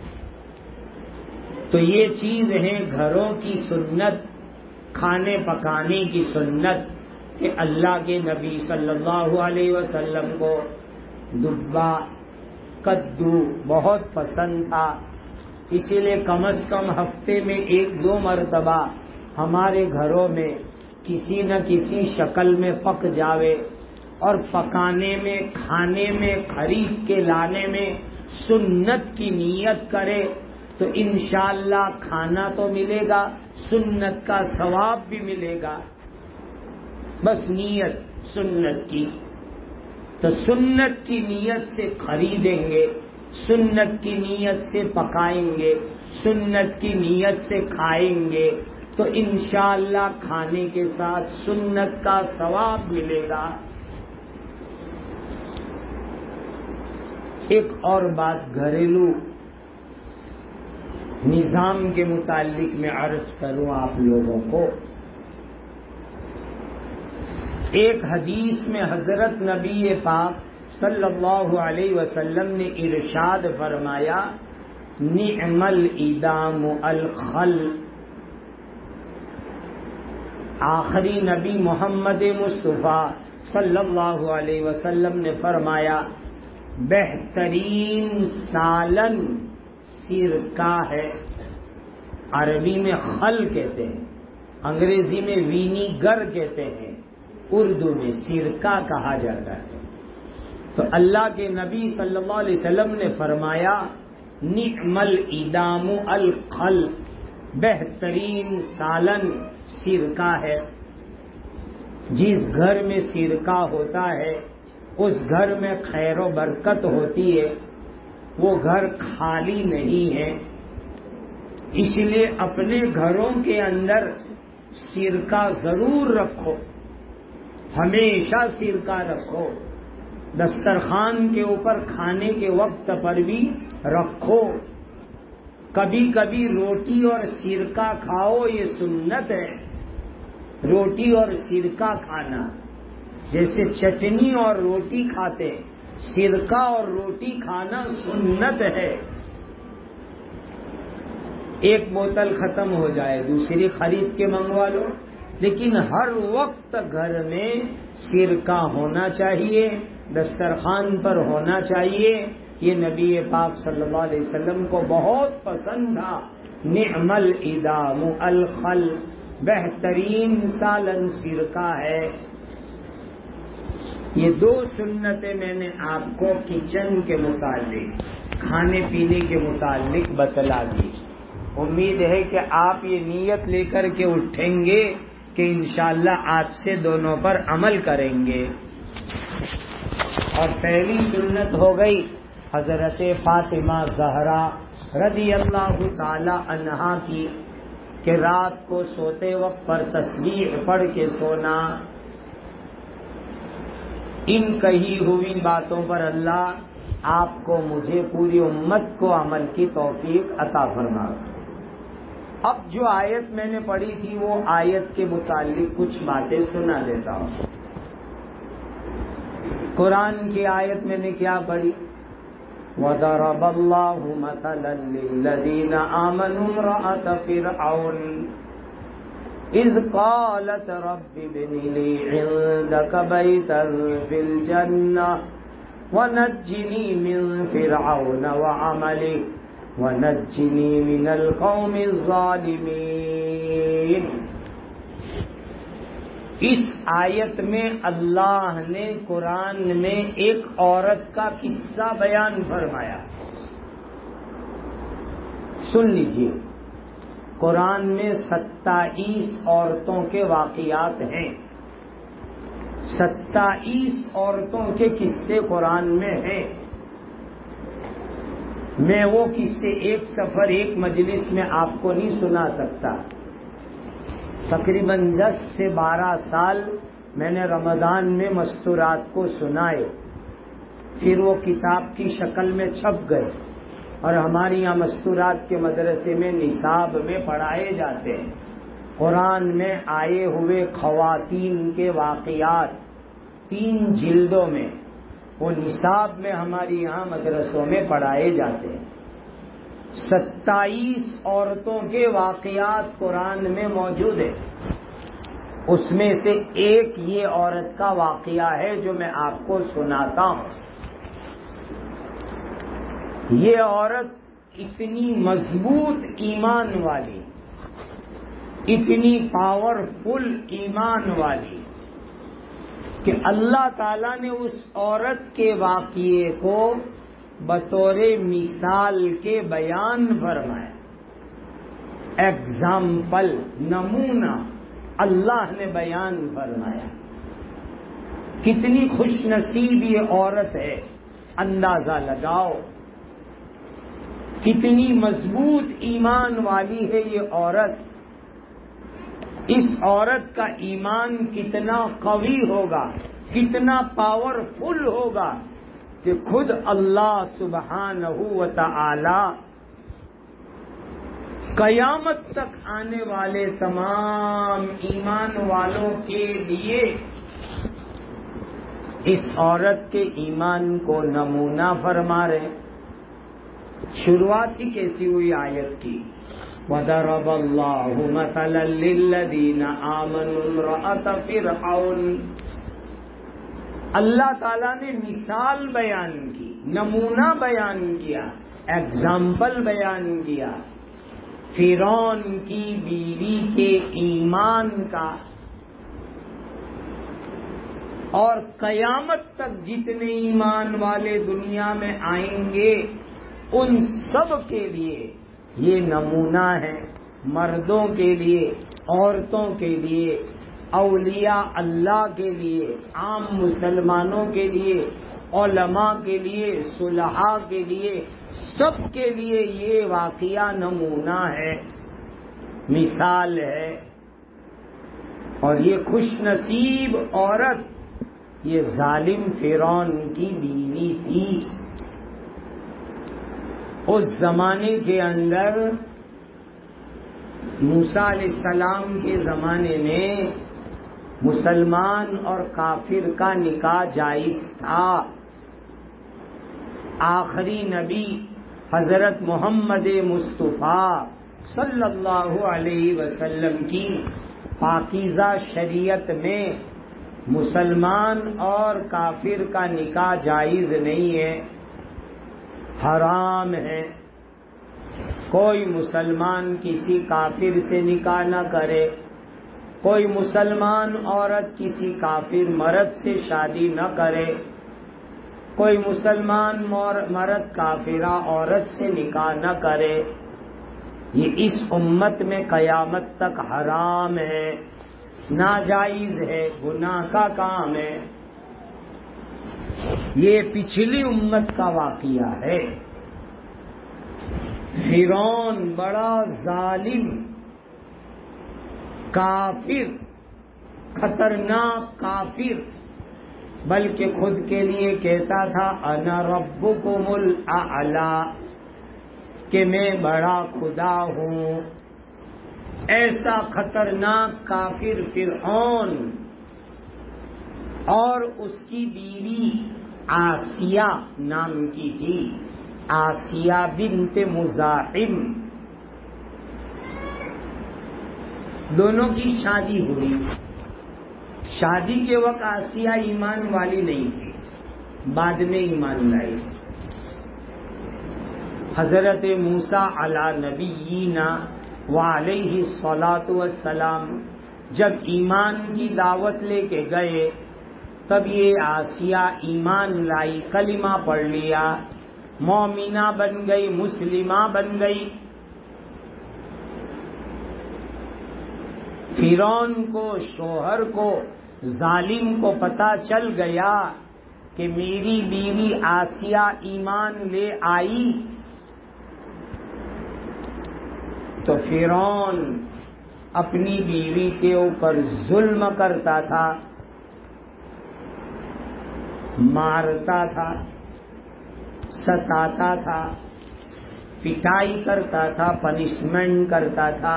تو یہ چیز ہے گھروں کی سنت، کھانے پکانے کی سنت، کہ اللہ کے نبی صلی اللہ علیہ وسلم کو دبا کدو بہت پسند تھا، اسی لیے کم از کم ہفتے میں ایک دو مرتبہ ہمارے گھروں میں کسی نہ کسی شکل میں پک جاوے، اور پکانے میں، کھانے میں، خرید کے لانے میں سنت کی نیت کرے تو انشاءاللہ کھانا تو ملے گا، سنت کا ثواب بھی ملے گا، بس نیت سنت کی۔ تو سنت کی نیت سے خریدیں گے، سنت کی نیت سے پکائیں گے، سنت کی نیت سے کھائیں گے تو انشاءاللہ کھانے کے ساتھ سنت کا ثواب ملے گا۔ ایک اور بات گھریلو نظام کے متعلق میں عرض کروں آپ لوگوں کو۔ ایک حدیث میں حضرت نبی پاک صلی اللہ علیہ وسلم نے ارشاد فرمایا، نعم الادام الخل۔ آخری نبی محمد مصطفیٰ صلی اللہ علیہ وسلم نے فرمایا، بہترین سالن سرکہ ہے۔ عربی میں خل کہتے ہیں، انگریزی میں وینیگر کہتے ہیں، اردو میں سرکہ کہا جاتا ہے۔ تو اللہ کے نبی صلی اللہ علیہ وسلم نے فرمایا، نعم الادام الخل، بہترین سالن سرکہ ہے۔ جس گھر میں سرکہ ہوتا ہے اس گھر میں خیر و برکت ہوتی ہے، وہ گھر خالی نہیں ہے۔ اس لیے اپنے گھروں کے اندر سرکہ ضرور رکھو، ہمیشہ سرکہ رکھو، دسترخوان کے اوپر کھانے کے وقت پر بھی رکھو۔ کبھی کبھی روٹی اور سرکہ کھاؤ، یہ سنت ہے، روٹی اور سرکہ کھانا، جیسے چٹنی اور روٹی کھاتے، سرکہ اور روٹی کھانا سنت ہے۔ ایک بوتل ختم ہو جائے دوسری خرید کے منگوا لو، لیکن ہر وقت گھر میں سرکہ ہونا چاہیے، دسترخوان پر ہونا چاہیے۔ یہ نبی پاک صلی اللہ علیہ وسلم کو بہت پسند تھا۔ نعم الادام الخل، بہترین سالن سرکہ ہے۔ یہ دو سنتیں میں نے آپ کو کچن کے متعلق، کھانے پینے کے متعلق بتلا دی۔ امید ہے کہ آپ یہ نیت لے کر کے اٹھیں گے کہ انشاءاللہ آج سے دونوں پر عمل کریں گے۔ اور پہلی سنت ہو گئی حضرت فاطمہ زہرا رضی اللہ تعالی عنہا کی کہ رات کو سوتے وقت پر تسبیح پڑھ کے سونا. ان کہی ہوئی باتوں پر اللہ آپ کو مجھے پوری امت کو عمل کی توفیق عطا فرما. اب جو آیت میں نے پڑھی تھی وہ آیت کے متعلق کچھ باتیں سنا دیتا ہوں. قرآن کی آیت میں نے کیا پڑھی؟ وَضَرَبَ اللَّهُ مَثَلًا لِّلَّذِينَ آمَنُوا امْرَأَتَ فِرْعَوْنَ إِذْ قَالَتْ رَبِّ ابْنِ لِي عِندَكَ بَيْتًا فِي الْجَنَّةِ وَنَجِّنِي مِن فِرْعَوْنَ وَعَمَلِهِ وَنَجِّنِي مِنَ الْقَوْمِ الظَّالِمِينَ. اس آیت میں اللہ نے قرآن میں ایک عورت کا قصہ بیان فرمایا. سن لیجیے، قرآن میں ستائیس عورتوں کے واقعات ہیں. ستائیس عورتوں کے قصے قرآن میں ہیں. میں وہ قصے ایک سفر ایک مجلس میں آپ کو نہیں سنا سکتا. تقریباً دس سے بارہ سال میں نے رمضان میں مستورات کو سنائے، پھر وہ کتاب کی شکل میں چھپ گئے اور ہمارے یہاں مستورات کے مدرسے میں نصاب میں پڑھائے جاتے ہیں. قرآن میں آئے ہوئے خواتین کے واقعات تین جلدوں میں وہ نصاب میں ہمارے یہاں مدرسوں میں پڑھائے جاتے ہیں. ستائیس عورتوں کے واقعات قرآن میں موجود ہیں. اس میں سے ایک یہ عورت کا واقعہ ہے جو میں آپ کو سناتا ہوں. یہ عورت اتنی مضبوط ایمان والی، اتنی پاورفل ایمان والی کہ اللہ تعالیٰ نے اس عورت کے واقعے کو بطور مثال کے بیان فرمایا. ایگزامپل، نمونہ اللہ نے بیان فرمایا. کتنی خوش نصیب یہ عورت ہے، اندازہ لگاؤ. کتنی مضبوط ایمان والی ہے یہ عورت. اس عورت کا ایمان کتنا قوی ہوگا، کتنا پاورفل ہوگا کہ خود اللہ سبحانہ و تعالی قیامت تک آنے والے تمام ایمان والوں کے لیے اس عورت کے ایمان کو نمونہ فرما رہے. شروعات ہی کیسی ہوئی آیت کی؟ وَضَرَبَ اللَّهُ مَثَلًا لِّلَّذِينَ آمَنُوا امْرَأَتَ فِرْعَوْنَ. اللہ تعالیٰ نے مثال بیان کی، نمونہ بیان کیا، ایگزامپل بیان کیا فرعون کی بیوی کے ایمان کا. اور قیامت تک جتنے ایمان والے دنیا میں آئیں گے ان سب کے لیے یہ نمونہ ہے. مردوں کے لیے، عورتوں کے لیے، اولیاء اللہ کے لیے، عام مسلمانوں کے لیے، علماء کے لیے، صلحاء کے لیے، سب کے لیے یہ واقعہ نمونہ ہے، مثال ہے. اور یہ خوش نصیب عورت یہ ظالم فرعون کی بیوی تھی. اس زمانے کے اندر موسیٰ علیہ السلام کے زمانے میں مسلمان اور کافر کا نکاح جائز تھا. آخری نبی حضرت محمد مصطفیٰ صلی اللہ علیہ وسلم کی پاکیزہ شریعت میں مسلمان اور کافر کا نکاح جائز نہیں ہے، حرام ہے. کوئی مسلمان کسی کافر سے نکاح نہ کرے، کوئی مسلمان عورت کسی کافر مرد سے شادی نہ کرے، کوئی مسلمان مرد کافرہ عورت سے نکاح نہ کرے. یہ اس امت میں قیامت تک حرام ہے، ناجائز ہے، گناہ کا کام ہے. یہ پچھلی امت کا واقعہ ہے. فرعون بڑا ظالم، کافر، خطرناک کافر، بلکہ خود کے لیے کہتا تھا انا ربکم الاعلی، کہ میں بڑا خدا ہوں. ایسا خطرناک کافر فرعون اور اس کی بیوی آسیہ نام کی تھی، آسیہ بنت مزاحم، دونوں کی شادی ہوئی. شادی کے وقت آسیہ ایمان والی نہیں تھی، بعد میں ایمان لائی. حضرت موسیٰ علی نبینا وعلیہ الصلاۃ والسلام جب ایمان کی دعوت لے کے گئے تب یہ آسیہ ایمان لائی، کلمہ پڑھ لیا، مومنہ بن گئی، مسلمہ بن گئی. فرعون کو، شوہر کو، ظالم کو پتہ چل گیا کہ میری بیوی آسیہ ایمان لے آئی، تو فرعون اپنی بیوی کے اوپر ظلم کرتا تھا، مارتا تھا، ستاتا تھا، پٹائی کرتا تھا، پنشمنٹ کرتا تھا،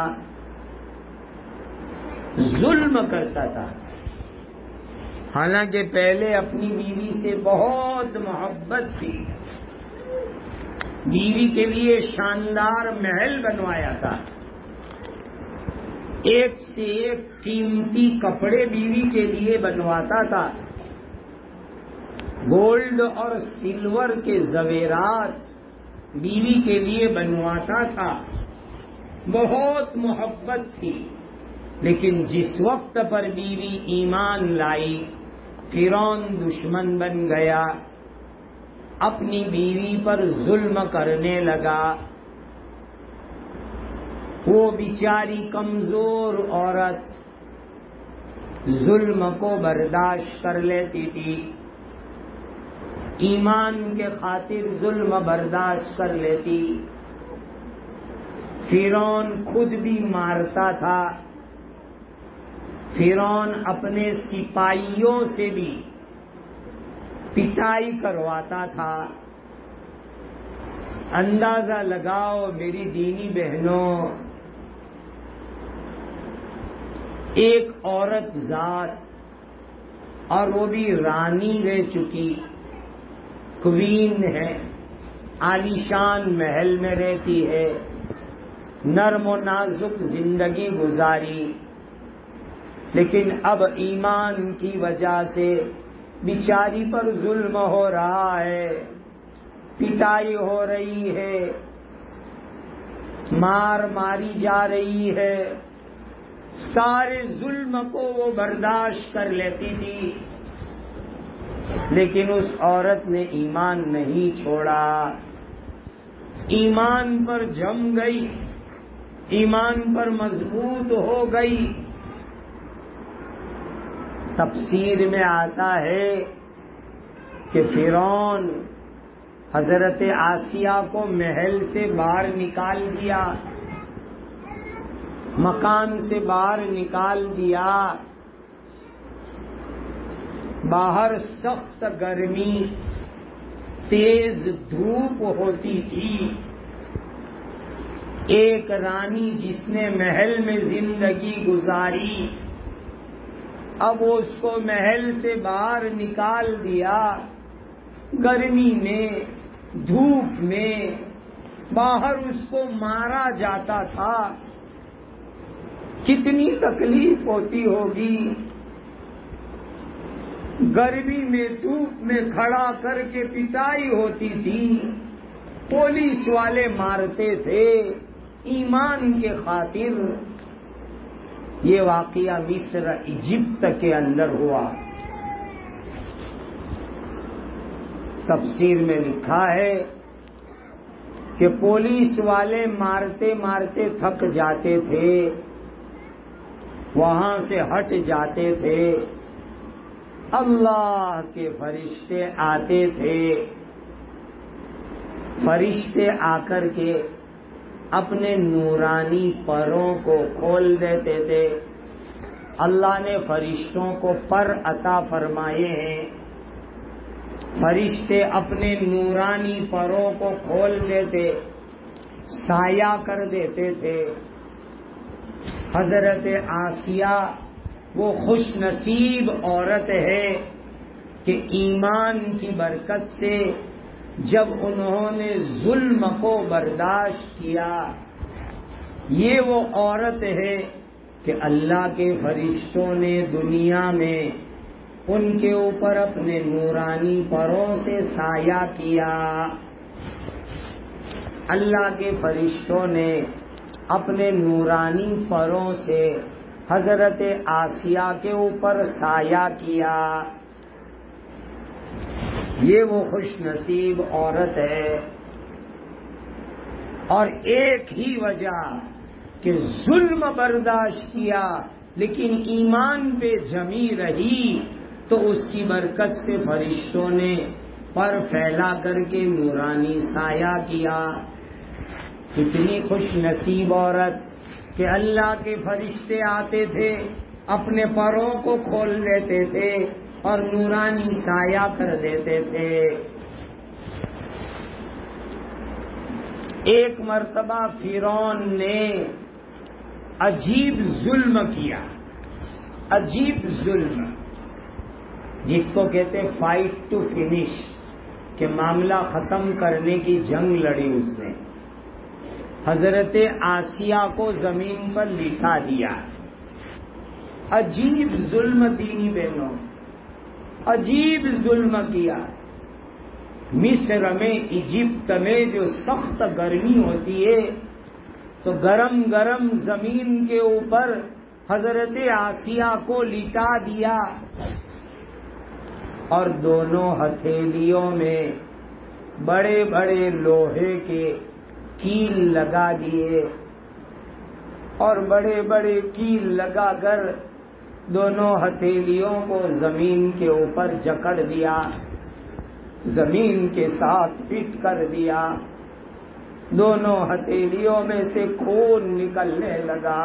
ظلم کرتا تھا. حالانکہ پہلے اپنی بیوی سے بہت محبت تھی، بیوی کے لیے شاندار محل بنوایا تھا، ایک سے ایک قیمتی کپڑے بیوی کے لیے بنواتا تھا، گولڈ اور سلور کے زیورات بیوی کے لیے بنواتا تھا، بہت محبت تھی. لیکن جس وقت پر بیوی ایمان لائی فرعون دشمن بن گیا، اپنی بیوی پر ظلم کرنے لگا. وہ بیچاری کمزور عورت ظلم کو برداشت کر لیتی تھی، ایمان کے خاطر ظلم برداشت کر لیتی. فرعون خود بھی مارتا تھا، فرعون اپنے سپاہیوں سے بھی پٹائی کرواتا تھا. اندازہ لگاؤ میری دینی بہنوں، ایک عورت ذات، اور وہ بھی رانی رہ چکی، کوئین ہے، عالیشان محل میں رہتی ہے، نرم و نازک زندگی گزاری، لیکن اب ایمان کی وجہ سے بیچاری پر ظلم ہو رہا ہے، پٹائی ہو رہی ہے، مار ماری جا رہی ہے. سارے ظلم کو وہ برداشت کر لیتی تھی، لیکن اس عورت نے ایمان نہیں چھوڑا، ایمان پر جم گئی، ایمان پر مضبوط ہو گئی. تفسیر میں آتا ہے کہ فرعون حضرت آسیہ کو محل سے باہر نکال دیا، مکان سے باہر نکال دیا. باہر سخت گرمی، تیز دھوپ ہوتی تھی. ایک رانی جس نے محل میں زندگی گزاری، اب اس کو محل سے باہر نکال دیا، گرمی میں، دھوپ میں، باہر اس کو مارا جاتا تھا. کتنی تکلیف ہوتی ہوگی، گرمی میں دھوپ میں کھڑا کر کے پٹائی ہوتی تھی، پولیس والے مارتے تھے ایمان کے خاطر. یہ واقعہ مصر ایجپٹ کے اندر ہوا. تفسیر میں لکھا ہے کہ پولیس والے مارتے مارتے تھک جاتے تھے، وہاں سے ہٹ جاتے تھے. اللہ کے فرشتے آتے تھے، فرشتے آ کر کے اپنے نورانی پروں کو کھول دیتے تھے۔ اللہ نے فرشتوں کو پر عطا فرمائے ہیں، فرشتے اپنے نورانی پروں کو کھول دیتے، سایہ کر دیتے تھے۔ حضرت آسیہ وہ خوش نصیب عورت ہے کہ ایمان کی برکت سے جب انہوں نے ظلم کو برداشت کیا، یہ وہ عورت ہے کہ اللہ کے فرشتوں نے دنیا میں ان کے اوپر اپنے نورانی پروں سے سایہ کیا۔ اللہ کے فرشتوں نے اپنے نورانی پروں سے حضرت آسیہ کے اوپر سایہ کیا۔ یہ وہ خوش نصیب عورت ہے، اور ایک ہی وجہ کہ ظلم برداشت کیا لیکن ایمان پہ جمی رہی، تو اس کی برکت سے فرشتوں نے پر پھیلا کر کے نورانی سایہ کیا۔ کتنی خوش نصیب عورت کہ اللہ کے فرشتے آتے تھے، اپنے پروں کو کھول دیتے تھے اور نورانی سایہ کر دیتے تھے۔ ایک مرتبہ فرعون نے عجیب ظلم کیا، عجیب ظلم جس کو کہتے فائٹ ٹو فنش، کہ معاملہ ختم کرنے کی جنگ لڑی اس نے۔ حضرت آسیہ کو زمین پر لٹا دیا۔ عجیب ظلم دینی بہنوں، عجیب ظلم کیا۔ مصر میں، ایجپٹ میں جو سخت گرمی ہوتی ہے تو گرم گرم زمین کے اوپر حضرت آسیہ کو لٹا دیا اور دونوں ہتھیلیوں میں بڑے بڑے لوہے کے کیل لگا دیے، اور بڑے بڑے کیل لگا کر دونوں ہتھیلیوں کو زمین کے اوپر جکڑ دیا، زمین کے ساتھ فٹ کر دیا۔ دونوں ہتھیلیوں میں سے خون نکلنے لگا،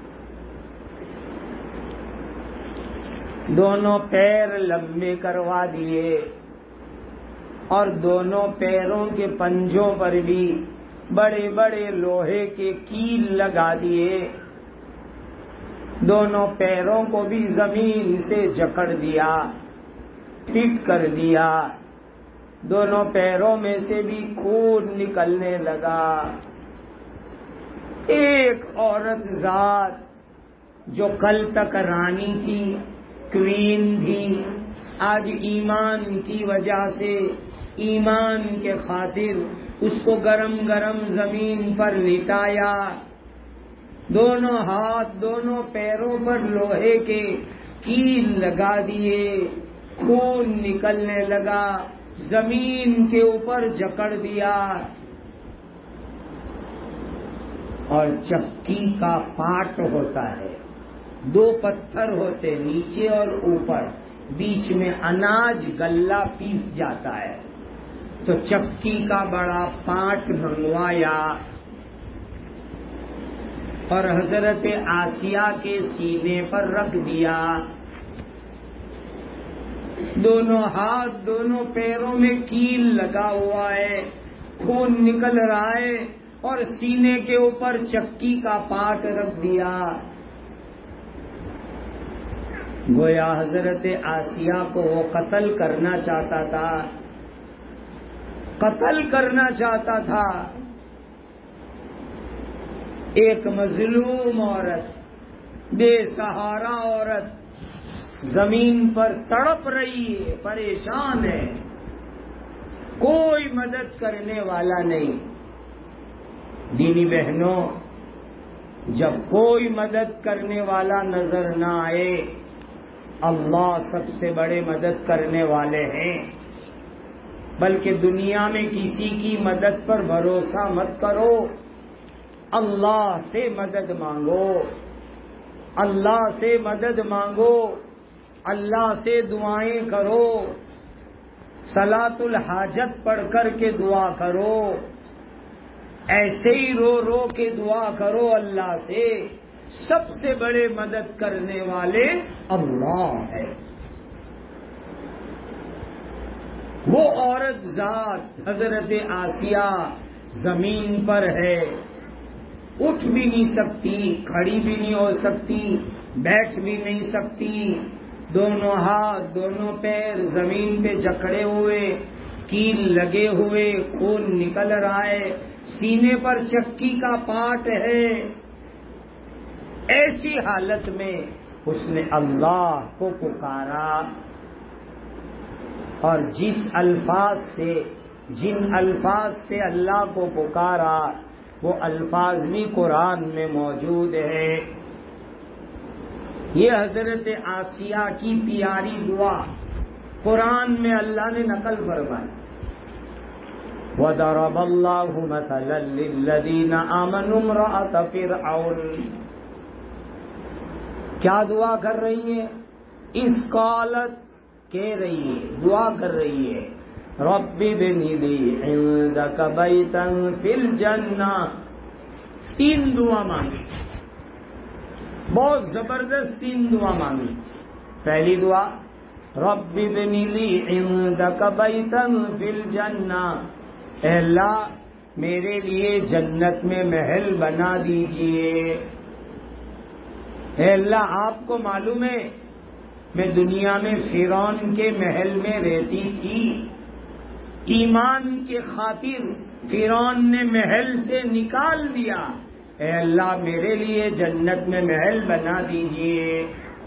دونوں پیر لمبے کروا دیے، اور دونوں پیروں کے پنجوں پر بھی بڑے بڑے لوہے کے کیل لگا دیے، دونوں پیروں کو بھی زمین سے جکڑ دیا، فٹ کر دیا، دونوں پیروں میں سے بھی خون نکلنے لگا۔ ایک عورت ذات جو کل تک رانی تھی، کوئین تھی، آج ایمان کی وجہ سے، ایمان کے خاطر اس کو گرم گرم زمین پر لٹایا، دونوں ہاتھ دونوں پیروں پر لوہے کے کیل لگا دیے، خون نکلنے لگا، زمین کے اوپر جکڑ دیا، اور چکی کا پاٹ ہوتا ہے، دو پتھر ہوتے نیچے اور اوپر، بیچ میں اناج غلہ پیس جاتا ہے، تو چکی کا بڑا پاٹ منگوایا اور حضرت آسیہ کے سینے پر رکھ دیا، دونوں ہاتھ دونوں پیروں میں کیل لگا ہوا ہے، خون نکل رہا ہے، اور سینے کے اوپر چکی کا پاٹ رکھ دیا۔ گویا حضرت آسیہ کو وہ قتل کرنا چاہتا تھا، قتل کرنا چاہتا تھا۔ ایک مظلوم عورت، بے سہارا عورت زمین پر تڑپ رہی ہے، پریشان ہے، کوئی مدد کرنے والا نہیں۔ دینی بہنوں، جب کوئی مدد کرنے والا نظر نہ آئے، اللہ سب سے بڑے مدد کرنے والے ہیں۔ بلکہ دنیا میں کسی کی مدد پر بھروسہ مت کرو، اللہ سے مدد مانگو، اللہ سے مدد مانگو۔ اللہ سے دعائیں کرو، صلاۃ الحاجت پڑھ کر کے دعا کرو، ایسے ہی رو رو کے دعا کرو اللہ سے، سب سے بڑے مدد کرنے والے اللہ ہے۔ وہ عورت ذات حضرت آسیہ زمین پر ہے، اٹھ بھی نہیں سکتی، کھڑی بھی نہیں ہو سکتی، بیٹھ بھی نہیں سکتی، دونوں ہاتھ دونوں پیر زمین پہ جکڑے ہوئے، کیل لگے ہوئے، خون نکل رہا ہے، سینے پر چکی کا پاٹ ہے۔ ایسی حالت میں اس نے اللہ کو پکارا، اور جس الفاظ سے جن الفاظ سے اللہ کو پکارا وہ الفاظ بھی قرآن میں موجود ہے۔ یہ حضرت آسیہ کی پیاری دعا قرآن میں اللہ نے نقل فرمائی۔ وَضَرَبَ اللَّهُ مَثَلًا لِّلَّذِينَ آمَنُوا امْرَأَتَ فِرْعَوْنَ۔ کیا دعا کر رہی ہے؟ اس قالت کہہ رہی ہے، دعا کر رہی ہے، رب ابن لی عندک بیتا فی الجنہ۔ تین دعا مانگی، بہت زبردست تین دعا مانگی۔ پہلی دعا رب ابن لی عندک بیتا فی الجنہ، اے اللہ میرے لیے جنت میں محل بنا دیجئے۔ اے اللہ آپ کو معلوم ہے میں دنیا میں فرعون کے محل میں رہتی تھی، ایمان کے خاطر فرعون نے محل سے نکال دیا، اے اللہ میرے لیے جنت میں محل بنا دیجئے۔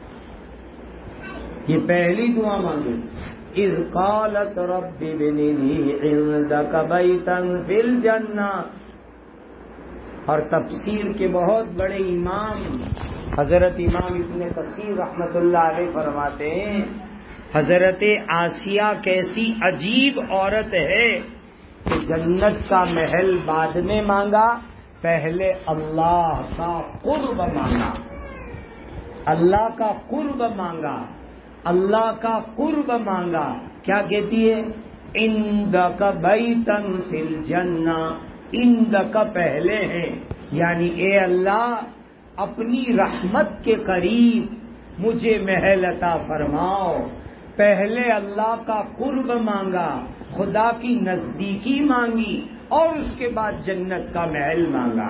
یہ پہلی دعا مانگی، اذ قالت رب ابن لی عندک بیتا فی الجنہ۔ اور تفسیر کے بہت بڑے امام حضرت امام ابن کثیر رحمت اللہ علیہ فرماتے ہیں، حضرت آسیہ کیسی عجیب عورت ہے کہ جنت کا محل بعد میں مانگا، پہلے اللہ کا قرب مانگا، اللہ کا قرب مانگا، اللہ کا قرب مانگا۔ کیا کہتی ہے؟ عندک بیتا فی الجنہ، عندک پہلے ہے، یعنی اے اللہ اپنی رحمت کے قریب مجھے محل عطا فرماؤ۔ پہلے اللہ کا قرب مانگا، خدا کی نزدیکی مانگی، اور اس کے بعد جنت کا محل مانگا۔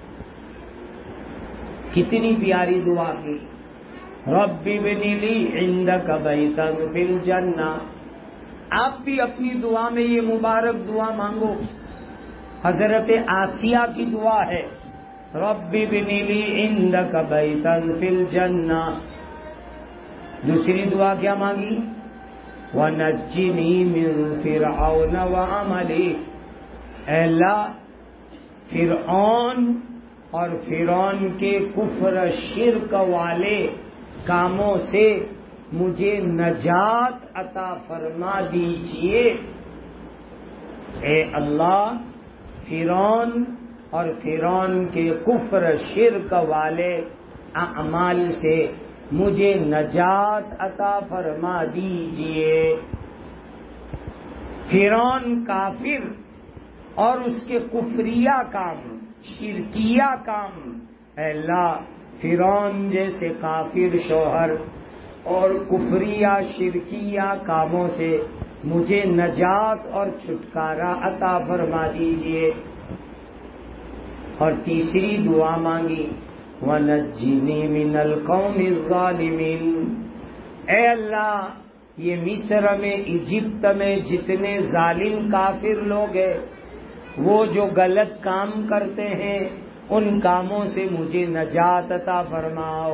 کتنی پیاری دعا کی، رب ابن لی عندک بیتا فی الجنہ۔ آپ بھی اپنی دعا میں یہ مبارک دعا مانگو، حضرت آسیہ کی دعا ہے، رب ابن لی عندک بیتا فی الجنہ۔ دوسری دعا کیا مانگی؟ وَنَجِّنِي مِن فِرْعَوْنَ وَعَمَلِهِ، اے اللہ فرعون اور فرعون کے کفر شرک والے کاموں سے مجھے نجات عطا فرما دیجئے۔ اے اللہ فرعون اور فرعون کے کفر شرک والے اعمال سے مجھے نجات عطا فرما دیجئے۔ فرعون کافر اور اس کے کفریہ کام، شرکیہ کام، اے اللہ فرعون جیسے کافر شوہر اور کفریہ شرکیہ کاموں سے مجھے نجات اور چھٹکارا عطا فرما دیجئے۔ اور تیسری دعا مانگی، وَنَجِّنِي مِنَ الْقَوْمِ الظَّالِمِينَ، اے اللہ یہ مصر میں، ایجپت میں جتنے ظالم کافر لوگ ہیں، وہ جو غلط کام کرتے ہیں، ان کاموں سے مجھے نجات عطا فرماؤ۔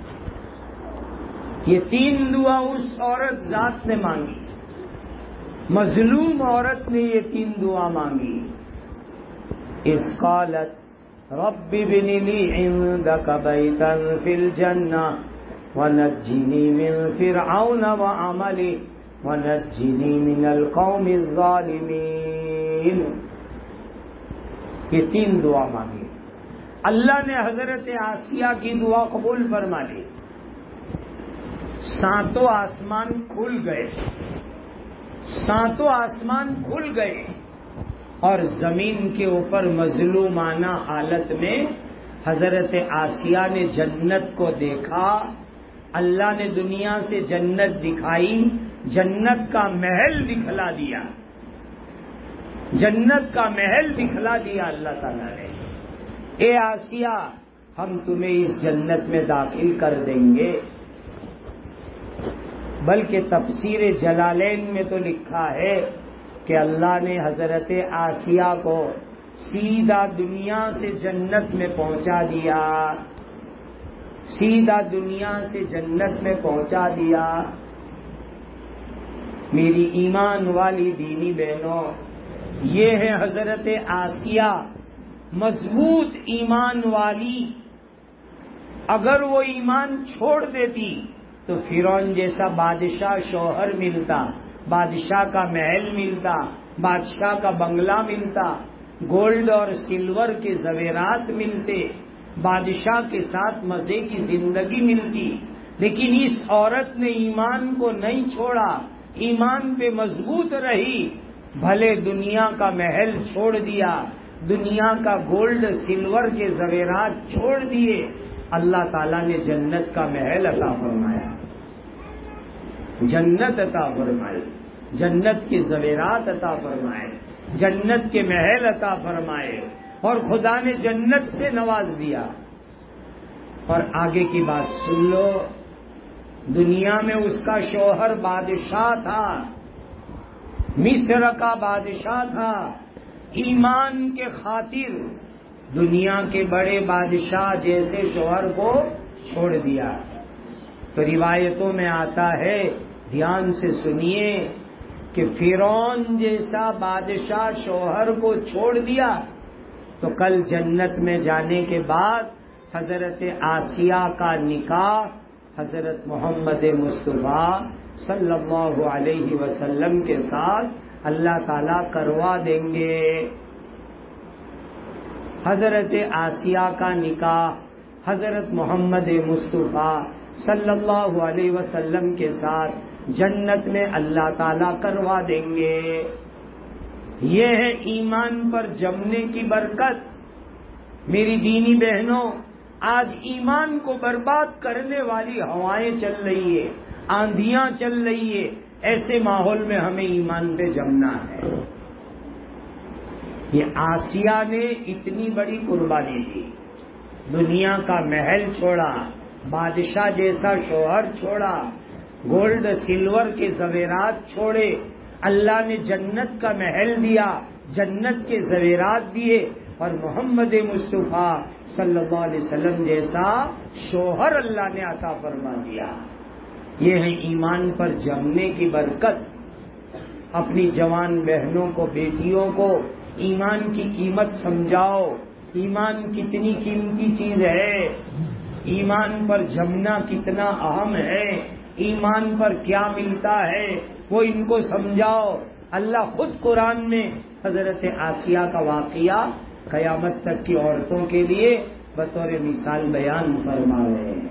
یہ تین دعا اس عورت ذات نے مانگی، مظلوم عورت نے یہ تین دعا مانگی۔ اس قالت رب ابن لی عندک بیتا فی الجنہ ونجنی من فرعون وعملہ ونجنی من القوم الظالمین۔ یہ تین دعا مانگی، اللہ نے حضرت آسیہ کی دعا قبول فرما لی۔ ساتوں آسمان کھل گئے، ساتوں آسمان کھل گئے اور زمین کے اوپر مظلومانہ حالت میں حضرت آسیہ نے جنت کو دیکھا. اللہ نے دنیا سے جنت دکھائی، جنت کا محل دکھلا دیا، جنت کا محل دکھلا دیا اللہ تعالیٰ نے. اے آسیہ، ہم تمہیں اس جنت میں داخل کر دیں گے. بلکہ تفسیر جلالین میں تو لکھا ہے کہ اللہ نے حضرت آسیہ کو سیدھا دنیا سے جنت میں پہنچا دیا، سیدھا دنیا سے جنت میں پہنچا دیا. میری ایمان والی دینی بہنوں، یہ ہے حضرت آسیہ، مضبوط ایمان والی. اگر وہ ایمان چھوڑ دیتی تو فرعون جیسا بادشاہ شوہر ملتا، بادشاہ کا محل ملتا، بادشاہ کا بنگلہ ملتا، گولڈ اور سلور کے زیورات ملتے، بادشاہ کے ساتھ مزے کی زندگی ملتی. لیکن اس عورت نے ایمان کو نہیں چھوڑا، ایمان پہ مضبوط رہی. بھلے دنیا کا محل چھوڑ دیا، دنیا کا گولڈ سلور کے زیورات چھوڑ دیے، اللہ تعالیٰ نے جنت کا محل عطا فرمایا، جنت عطا فرمائی، جنت کے زیورات عطا فرمائے، جنت کے محل عطا فرمائے، اور خدا نے جنت سے نواز دیا. اور آگے کی بات سن لو، دنیا میں اس کا شوہر بادشاہ تھا، مصر کا بادشاہ تھا. ایمان کے خاطر دنیا کے بڑے بادشاہ جیسے شوہر کو چھوڑ دیا. تو روایتوں میں آتا ہے، دھیان سے سنیے، کہ فرعون جیسا بادشاہ شوہر کو چھوڑ دیا تو کل جنت میں جانے کے بعد حضرت آسیہ کا نکاح حضرت محمد مصطفیٰ صلی اللہ علیہ وسلم کے ساتھ اللہ تعالیٰ کروا دیں گے. حضرت آسیہ کا نکاح حضرت محمد مصطفیٰ صلی اللہ علیہ وسلم کے ساتھ جنت میں اللہ تعالیٰ کروا دیں گے. یہ ہے ایمان پر جمنے کی برکت. میری دینی بہنوں، آج ایمان کو برباد کرنے والی ہوائیں چل رہی ہے، آندھیاں چل رہی ہے. ایسے ماحول میں ہمیں ایمان پہ جمنا ہے. یہ آسیہ نے اتنی بڑی قربانی دی، دنیا کا محل چھوڑا، بادشاہ جیسا شوہر چھوڑا، گولڈ سلور کے زیورات چھوڑے، اللہ نے جنت کا محل دیا، جنت کے زیورات دیے، اور محمد مصطفیٰ صلی اللہ علیہ وسلم جیسا شوہر اللہ نے عطا فرما دیا. یہ ہے ایمان پر جمنے کی برکت. اپنی جوان بہنوں کو، بیٹیوں کو ایمان کی قیمت سمجھاؤ. ایمان کتنی قیمتی چیز ہے، ایمان پر جمنا کتنا اہم ہے، ایمان پر کیا ملتا ہے وہ ان کو سمجھاؤ. اللہ خود قرآن میں حضرت آسیہ کا واقعہ قیامت تک کی عورتوں کے لیے بطور مثال بیان فرما رہے ہیں.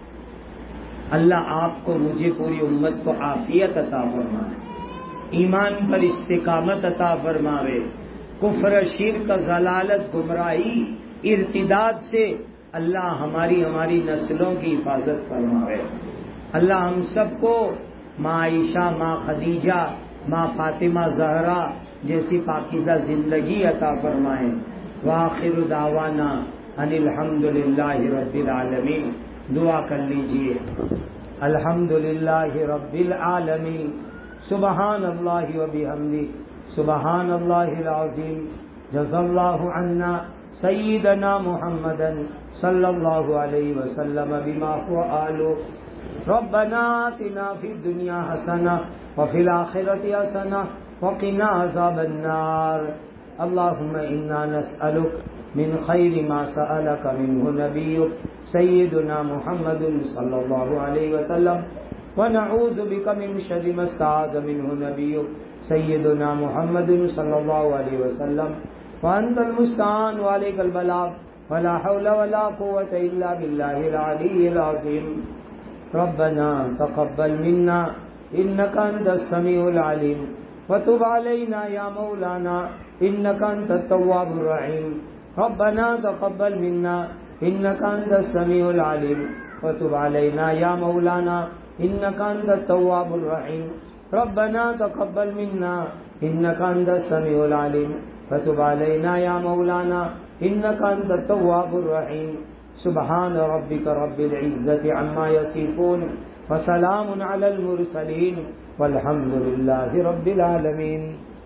اللہ آپ کو، مجھے، پوری امت کو عافیت عطا فرمائے، ایمان پر استقامت عطا فرماوے، کفر، شرک، ضلالت، گمراہی، ارتداد سے اللہ ہماری ہماری نسلوں کی حفاظت فرماوے. اللہ ہم سب کو ماں عائشہ، ماں خدیجہ، ماں فاطمہ زہرا جیسی پاکیزہ زندگی عطا فرمائے. وآخر دعوانا ان الحمد للہ رب العالمین. دعا کر لیجئے. الحمد للہ رب العالمین. سبحان اللہ وبحمدہ، سبحان اللہ العظیم. جزا اللہ عنا سیدنا محمدا صلی اللہ علیہ وسلم بما هو آلہ. ربنا آتنا فی الدنیا حسنہ وفی الآخرۃ حسنہ وقنا عذاب النار. اللهم انا نسألك من خیر ما سألك منه نبیك سیدنا محمد صلی اللہ علیہ وسلم، ونعوذ بك من شر ما استعاذ منه نبیك سیدنا محمد صلی اللہ علیہ وسلم. وانت المستعان وعلیک البلاغ ولا حول ولا قوة الا باللہ العلی العظیم. ربنا تقبل منا إنك أنت السميع العليم وتب علينا يا مولانا إنك أنت التواب الرحيم ربنا تقبل منا إنك أنت السميع العليم وتب علينا يا مولانا إنك أنت التواب الرحيم ربنا تقبل منا إنك أنت السميع العليم وتب علينا يا مولانا إنك أنت التواب الرحيم سبحان ربك رب العزة عما يصفون وسلام على المرسلين والحمد لله رب العالمين.